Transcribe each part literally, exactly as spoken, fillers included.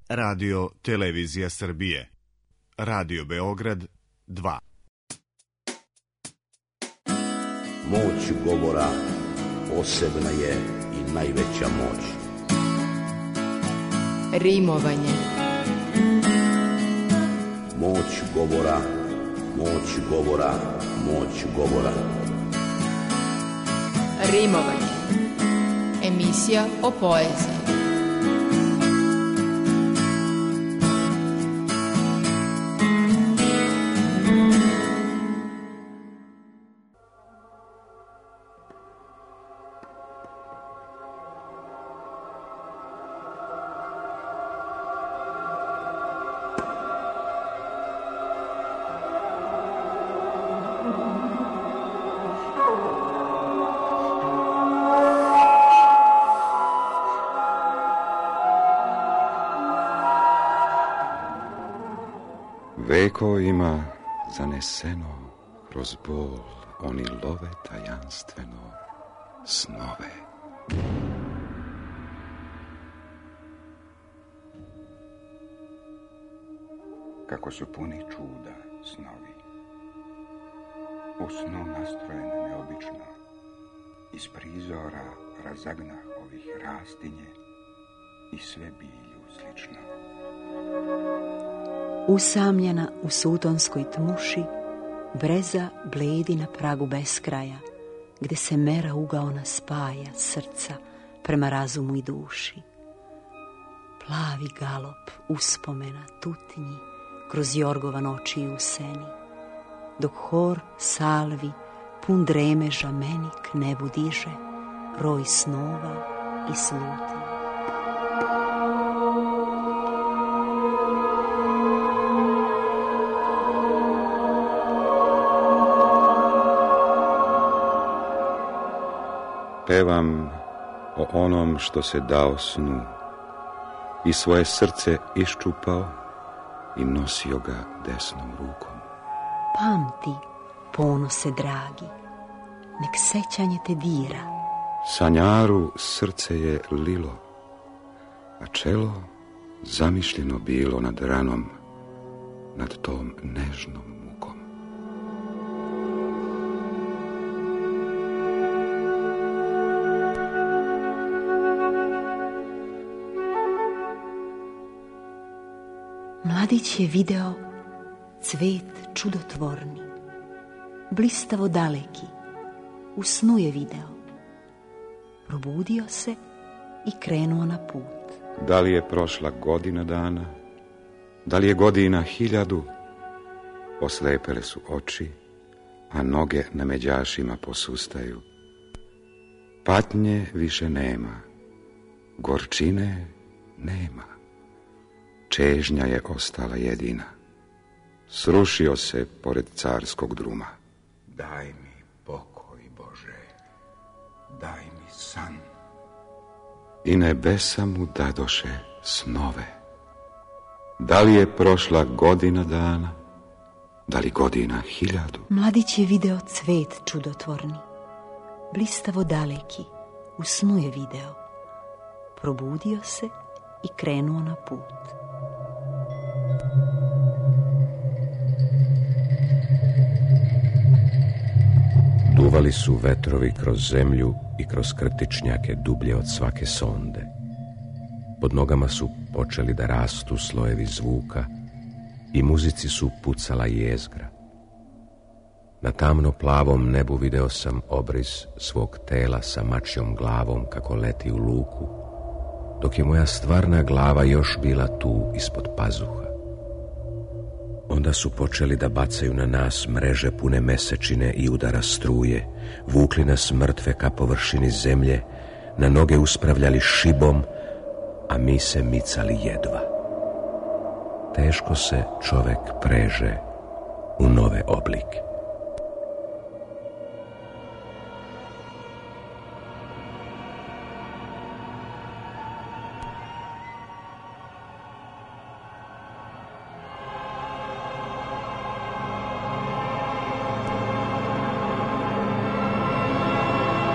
Radio Televizija Srbije. Radio Beograd dva. Moć govora posebna je i najveća moć. Rimovanje. Moć govora, moć govora, moć govora. Rimovanje. Emisija o poeziji. Vekovima zaneseno kroz bol oni love tajanstveno snove. Kako su puni čuda snovi, u snu nastrojen neobično, iz prizora razagnah ovih rastinje i sve bilju slično. Usamljena u sutonskoj tmuši, breza bledi na pragu beskraja, gde se mera ugaona spaja srca prema razumu i duši. Plavi galop uspomena tutnji kroz jorgovan oči u seni, dok hor salvi pun dremeža meni k nebu diže, roj snova i slutnji. Pevam o onom što se dao snu i svoje srce iščupao i nosio ga desnom rukom. Pamti, ponose dragi, nek sećanje te dira. Sanjaru srce je lilo, a čelo zamišljeno bilo nad ranom, nad tom nežnom mukom. Mladić je video cvet čudotvorni, blistavo daleki, u snu je video. Probudio se i krenuo na put. Da li je prošla godina dana, da li je godina hiljadu, oslepele su oči, a noge na međašima posustaju. Patnje više nema, gorčine nema. Čežnja je ostala jedina. Srušio se pored carskog druma. Daj mi pokoj, Bože, daj mi san. I nebesa mu dadoše snove. Da li je prošla godina dana, da li godina hiljadu? Mladić je video cvet čudotvorni, blistavo daleki, u snu je video. Probudio se i krenuo na put. Duvali su vetrovi kroz zemlju i kroz krtičnjake dublje od svake sonde. Pod nogama su počeli da rastu slojevi zvuka i muzici su pucala jezgra. Na tamno plavom nebu video sam obris svog tela sa mačjom glavom kako leti u luku, dok je moja stvarna glava još bila tu ispod pazuha. Onda su počeli da bacaju na nas mreže pune mesečine i udara struje, vukli nas mrtve ka površini zemlje, na noge uspravljali šibom, a mi se micali jedva. Teško se čovek preže u nove oblike.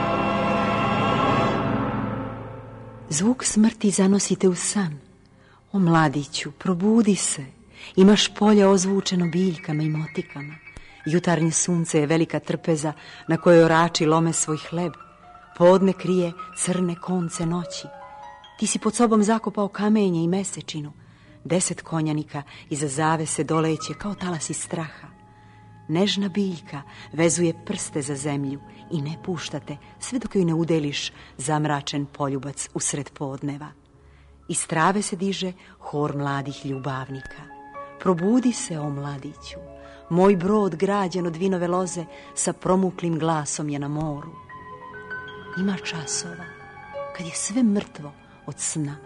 Zvuk smrti zanosite u san. O mladiću, probudi se. Imaš polje ozvučeno biljkama i motikama. Jutarnje sunce je velika trpeza na kojoj orači lome svoj hleb. Podne krije crne konce noći. Ti si pod sobom zakopao kamenje i mesečinu. Deset konjanika iza zavese doleće kao talasi straha. Nežna biljka vezuje prste za zemlju i ne pušta te sve dok joj ne udeliš zamračen poljubac usred podneva. Iz trave se diže hor mladih ljubavnika. Probudi se, o mladiću. Moj brod građen od vinove loze sa promuklim glasom je na moru. Ima časova kad je sve mrtvo od sna.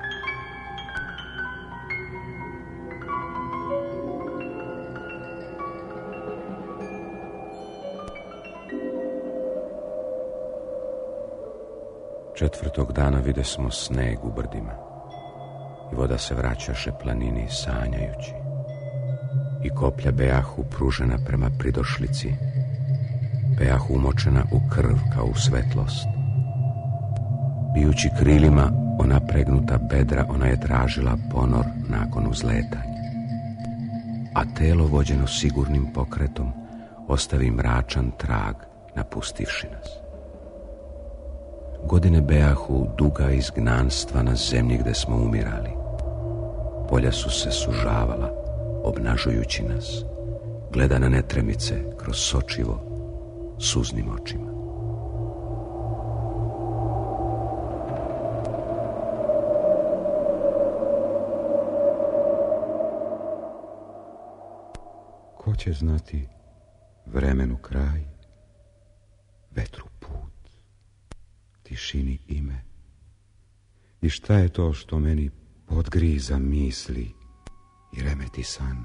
Četvrtog dana vide smo sneg u brdima i voda se vraćaše planini sanjajući i koplja bejahu pružena prema pridošlici, bejahu umočena u krv kao u svetlost. Bijući krilima o napregnuta bedra, ona je tražila ponor nakon uzletanja, a telo vođeno sigurnim pokretom ostavi mračan trag napustivši nas. Godine bejahu duga izgnanstva na zemlji gde smo umirali. Polja su se sužavala, obnažujući nas, gleda na netremice kroz sočivo, suznim očima. Ko će znati vremenu kraj, vetru put, tišini ime? I šta je to što meni podgriza misli i remeti san?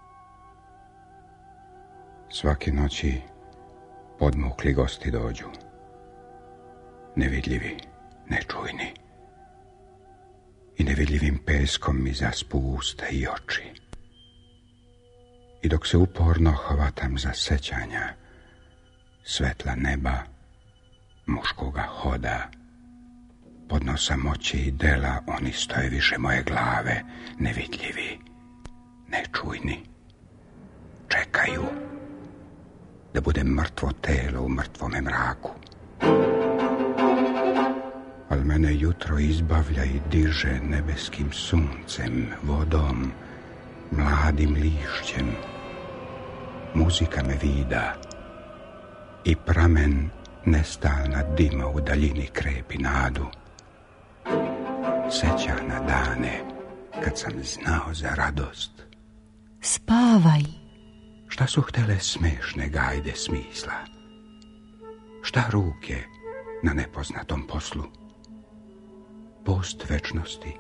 Svake noći podmukli gosti dođu, nevidljivi, nečujni, i nevidljivim peskom mi zaspu usta i oči. I dok se uporno hvatam za sećanja svetla neba, muškoga hoda, podnosa moći i dela, oni stoje više moje glave, nevidljivi, nečujni, čekaju da bude mrtvo telo u mrtvome mraku. Al mene jutro izbavlja i diže nebeskim suncem, vodom, mladim lišćem. Muzika me vida i pramen nestalna dima u daljini krepi nadu. Seća na dane kad sam znao za radost. Spavaj. Šta su htele smešne gajde smisla? Šta ruke na nepoznatom poslu? Post večnosti.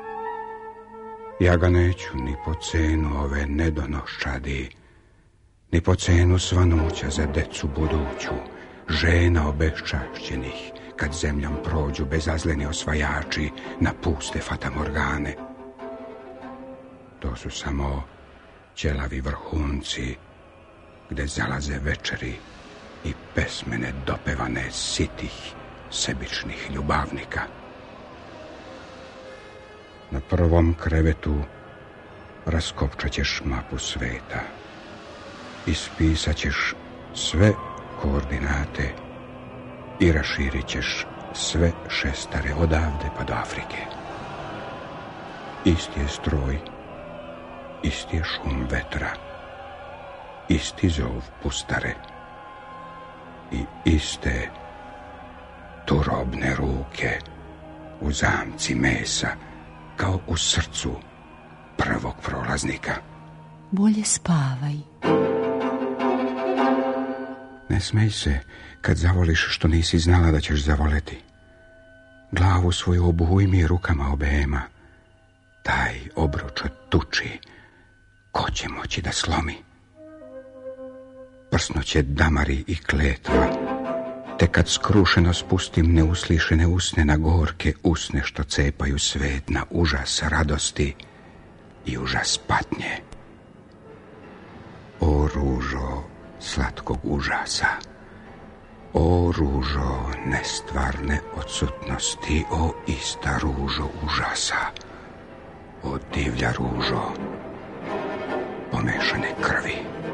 Ja ga neću ni po cenu ove nedonoščadi, ni po cenu svanuća za decu buduću, žena obeščašćenih, kad zemljom prođu bezazleni osvajači na puste fatamorgane. To su samo ćelavi vrhunci, gde zalaze večeri i pesmene dopevane sitih, sebičnih ljubavnika. Na prvom krevetu raskopčat ćeš mapu sveta, ispisat ćeš sve koordinate i raširit ćeš sve šestare odavde pa do Afrike. Isti je stroj, isti je šum vetra, isti zov pustare i iste turobne ruke u zamci mesa, kao u srcu prvog prolaznika. Bolje spavaj. Ne smej se kad zavoliš što nisi znala da ćeš zavoleti. Glavu svoju obujmi rukama obema. Taj obruč od tuči, ko će moći da slomi? Prsnuće damari i kletva, te kad skrušeno spustim neuslišene usne na gorke usne što cepaju svet na užas radosti i užas patnje. O ružo slatkog užasa, o ružo nestvarne odsutnosti, o ista ružo užasa, o divlja ružo pomešane krvi.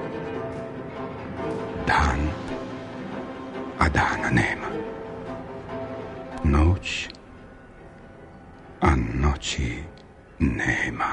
Dan, a dana nema. Noć, a noći nema.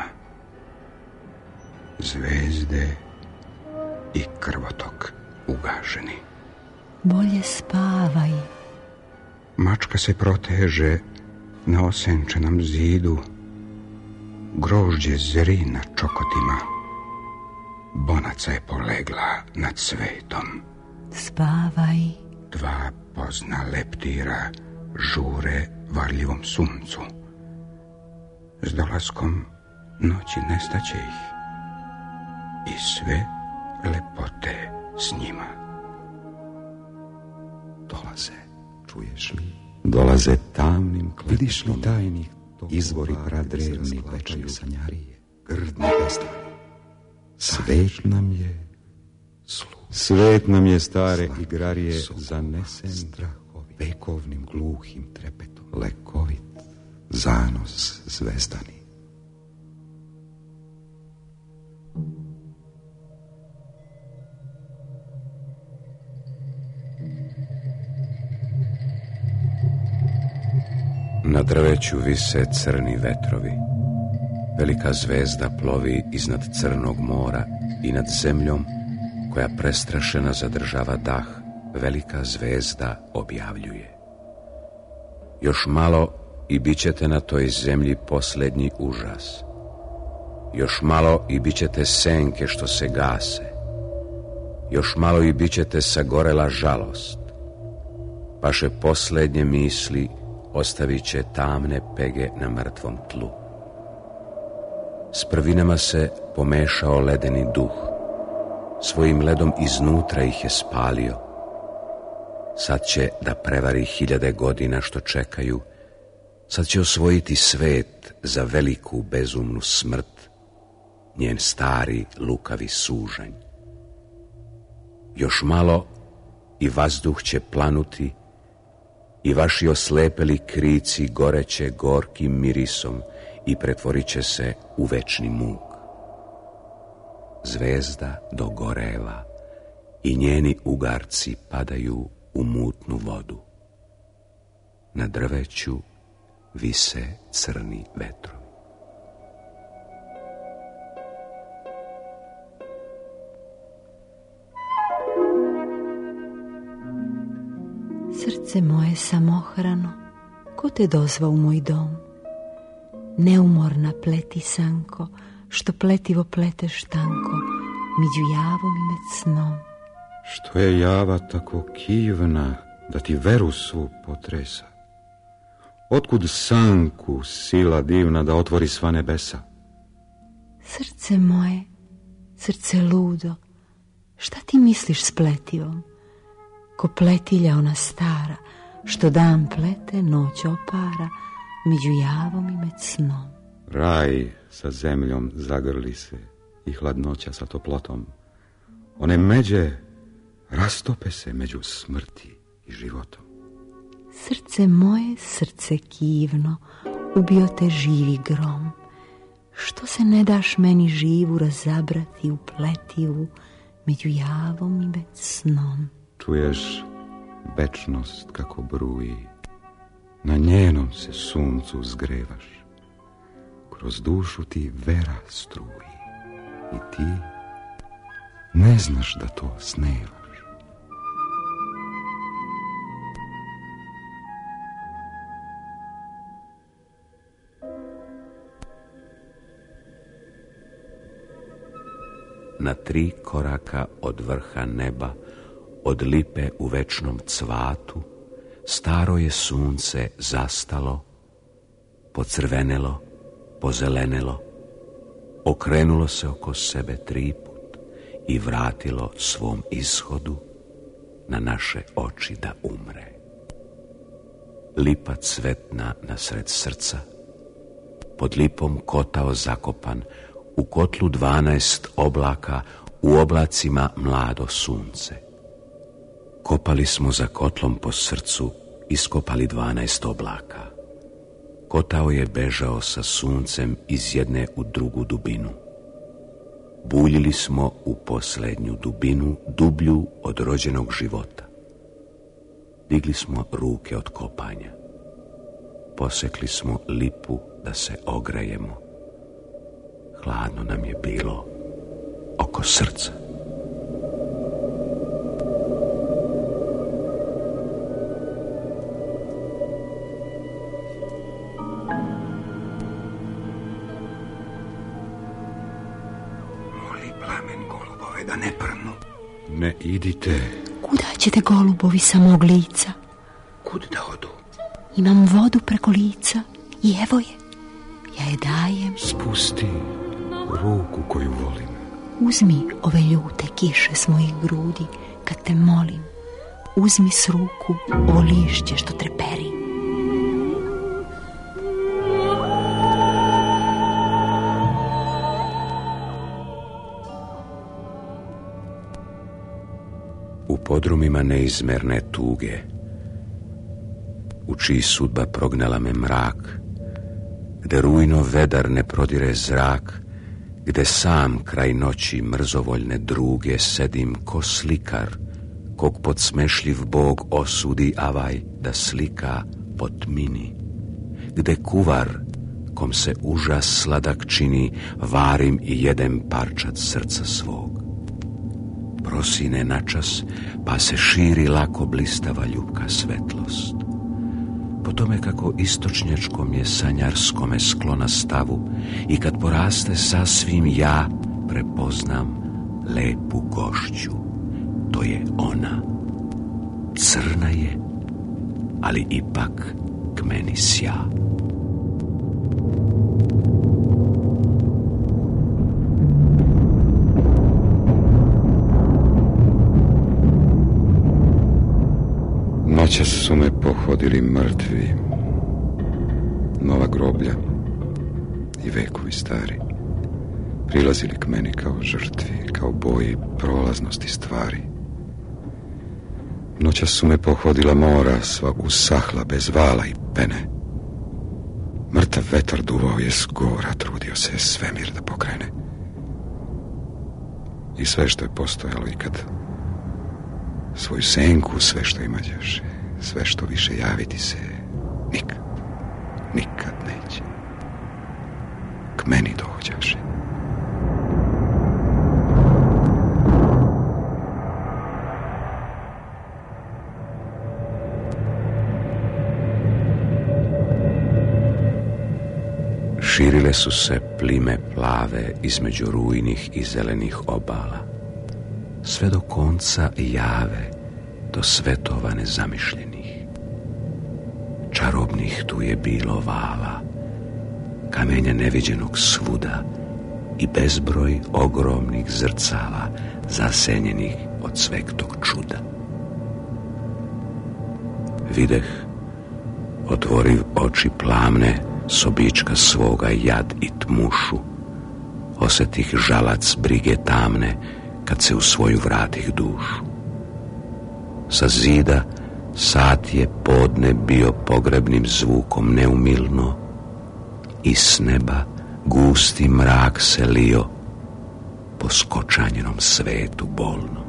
Zvezde i krvotok ugašeni. Bolje spavaj. Mačka se proteže na osenčenom zidu. Grožđe zri na čokotima. Bonaca je polegla nad svetom. Spavaj. Dva pozna leptira žure varljivom suncu. S dolaskom noći nestaće ih i sve lepote s njima. Dolaze, čuješ li? Dolaze tamnim klepetom. Vidiš li tajnih izvori pradrevni večaju sanjarije? Grdni pestan. Svet nam je, svet nam je stare igrarije zanesen vekovnim gluhim trepetom. Lekovit zanos zvezdani. Na drveću vise crni vetrovi. Velika zvezda plovi iznad crnog mora i nad zemljom koja prestrašena zadržava dah. Velika zvezda objavljuje: još malo i bit ćete na toj zemlji posljednji užas. Još malo i bit ćete senke što se gase. Još malo i bit ćete sagorela žalost. Vaše posljednje misli ostavit će tamne pege na mrtvom tlu. S prvinama se pomešao ledeni duh. Svojim ledom iznutra ih je spalio. Sad će da prevari hiljade godina što čekaju. Sad će osvojiti svet za veliku bezumnu smrt, njen stari lukavi sužanj. Još malo i vazduh će planuti i vaši oslepeli krici goreće gorkim mirisom i pretvorit će se u večni muk. Zvezda dogoreva i njeni ugarci padaju u mutnu vodu. Na drveću vise crni vetrovi. Srce moje samohrano, ko te dozva u moj dom? Neumorna pletisanko, što pletivo pleteš tanko, među javom i med snom. Što je java tako kivna, da ti veru svu potresa? Otkud sanku sila divna da otvori sva nebesa? Srce moje, srce ludo, šta ti misliš s pletivom? Ko pletilja ona stara, što dan plete, noć opara, među javom i med snom. Raj sa zemljom zagrli se i hladnoća sa toplotom. One međe rastope se među smrti i životom. Srce moje, srce kivno, ubio te živi grom. Što se ne daš meni živu razabrati u pletivu, među javom i med snom? Čuješ večnost kako bruji, na njenom se suncu zgrevaš. Kroz dušu ti vera struji i ti ne znaš da to snevaš. Na tri koraka od vrha neba, od lipe u večnom cvatu, staro je sunce zastalo, pocrvenelo, pozelenelo, okrenulo se oko sebe triput i vratilo svom ishodu na naše oči da umre. Lipa cvetna nasred srca, pod lipom kotao zakopan, u kotlu dvanaest oblaka, u oblacima mlado sunce. Kopali smo za kotlom po srcu, iskopali dvanaest oblaka. kotao je bežao sa suncem iz jedne u drugu dubinu. Buljili smo u posljednju dubinu, dublju od rođenog života. Digli smo ruke od kopanja. Posekli smo lipu da se ogrejemo. Hladno nam je bilo oko srca. Da ne prnu. Ne idite. Kuda ćete, golubovi, sa mog lica? Kud da odu? Imam vodu preko lica i evo je. Ja je dajem. Spusti ruku koju volim. Uzmi ove ljute kiše s mojih grudi kad te molim. Uzmi s ruku ovo lišće što treperi. U podrumima neizmerne tuge, u čiji sudba prognala me mrak, gde rujno vedar ne prodire zrak, gde sam kraj noći mrzovoljne druge sedim ko slikar, kog podsmešljiv Bog osudi avaj da slika po tmini, gde kuvar, kom se užas sladak čini, varim i jedem parčad srca svog. Prosine načas, pa se širi lako blistava ljubka svetlost. Po tome kako istočnjačkom je sanjarskome sklona stavu i kad poraste sasvim ja prepoznam lepu gošću. To je ona. Crna je, ali ipak k meni sja. Noćas su me pohodili mrtvi, nova groblja i vekovi stari. Prilazili k meni kao žrtvi, kao boji prolaznosti stvari. Noćas su me pohodila mora, sva usahla bez vala i pene. Mrtav vetar duvao je s gora, trudio se svemir da pokrene. I sve što je postojalo ikad, svoju senku, sve što imađaše, sve što više javiti se, nikad, nikad neće. K meni dođaše. Širile su se plime plave između rujnih i zelenih obala, sve do konca jave, do svetova nezamišljenih. Čarobnih tu je bilo vala, kamenja neviđenog svuda i bezbroj ogromnih zrcala zasenjenih od sveg tog čuda. Videh, otvoriv oči plamne, sobička svoga jad i tmušu, osetih žalac brige tamne, kad se u svoju vratih dušu. Sa zida sat je podne bio pogrebnim zvukom neumilno i s neba gusti mrak se lio po skočanjenom svetu bolnom.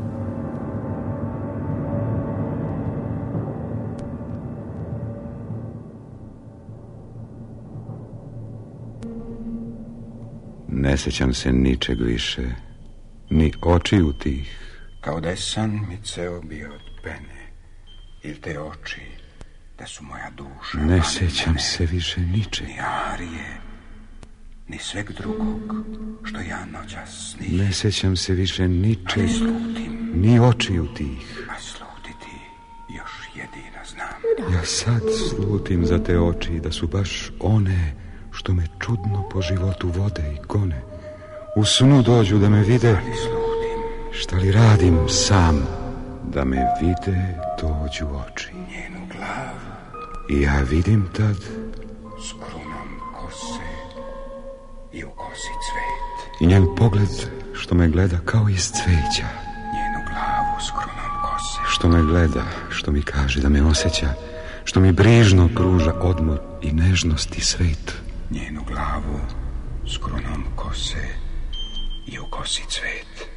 Ne sjećam se ničeg više, ni očiju tih. Kao da je san mi ceo bio od pene, ili te oči, da su moja duša. Ne sjećam mene, se više ničeg. Ni Arije, ni sveg drugog, što ja noćas snih. Ne sjećam se više ničeg, ali slutim, ni očiju tih. A slutiti još jedino znam. Ja sad slutim za te oči, da su baš one što me čudno po životu vode i gone. U snu dođu da me vide, šta li radim sam, da me vide dođu oči. Njenu glavu i ja vidim tad s krunom kose i u kosi cvet. I njen pogled što me gleda kao iz cveća. Njenu glavu s krunom kose. Što me gleda, što mi kaže da me osjeća, što mi brižno pruža odmor i nežnost i svet. Njenu glavu s krunom kose i u kosi cvet.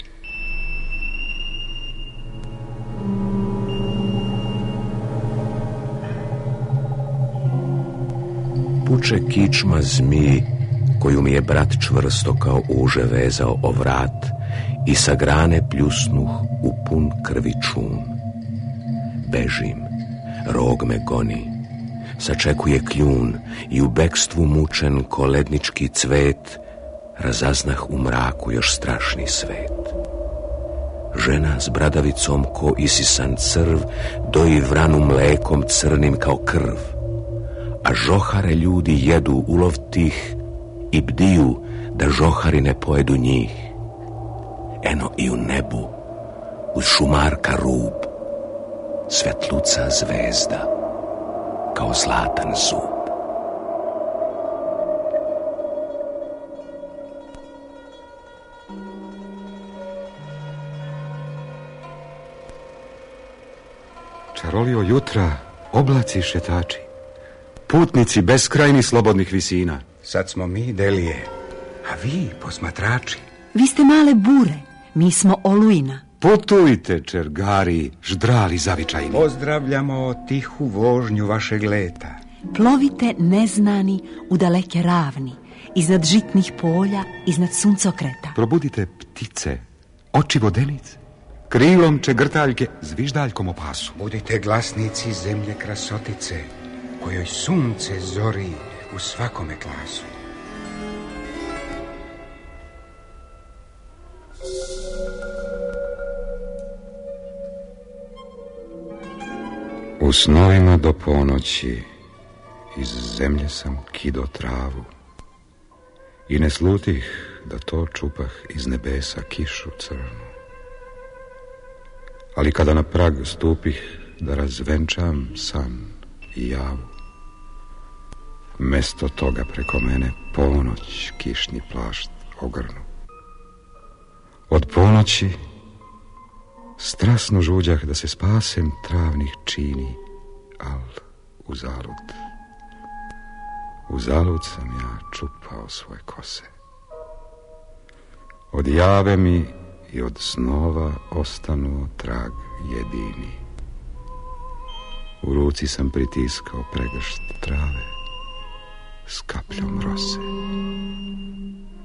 Puče kičma zmiji koju mi je brat čvrsto kao uže vezao o vrat i sa grane pljusnuh u pun krvi čun. Bežim, rog me goni, sačekuje kljun i u bekstvu mučen ko lednički cvet razaznah u mraku još strašni svet. Žena s bradavicom ko isisan crv doji vranu mlekom crnim kao krv, a žohare ljudi jedu ulov tih i bdiju da žohari ne pojedu njih. Eno i u nebu uz šumarka rub svetluca zvezda kao zlatan zub. Čarolio jutra, oblaci šetači, putnici beskrajni slobodnih visina. Sad smo mi delije, a vi posmatrači. Vi ste male bure, mi smo olujna. Putujte, čergari, ždrali zavičajni. Pozdravljamo tihu vožnju vašeg leta. Plovite neznani u daleke ravni, iznad žitnih polja, iznad suncokreta. Probudite ptice, oči vodenice, krilom čegrtaljke, zviždaljkom opasu. Budite glasnici zemlje krasotice, kojoj sunce zori u svakome klasu. U snovima do ponoći iz zemlje sam kido travu i ne slutih da to čupah iz nebesa kišu crnu. Ali kada na prag stupih da razvenčam san i javu, mesto toga preko mene ponoć kišni plašt ogrnu. Od ponoći strasno žuđah da se spasem travnih čini, al uzalud. Uzalud sam ja čupao svoje kose. Od jave mi i od snova ostanuo trag jedini. U ruci sam pritiskao pregršt trave s kapljom rose.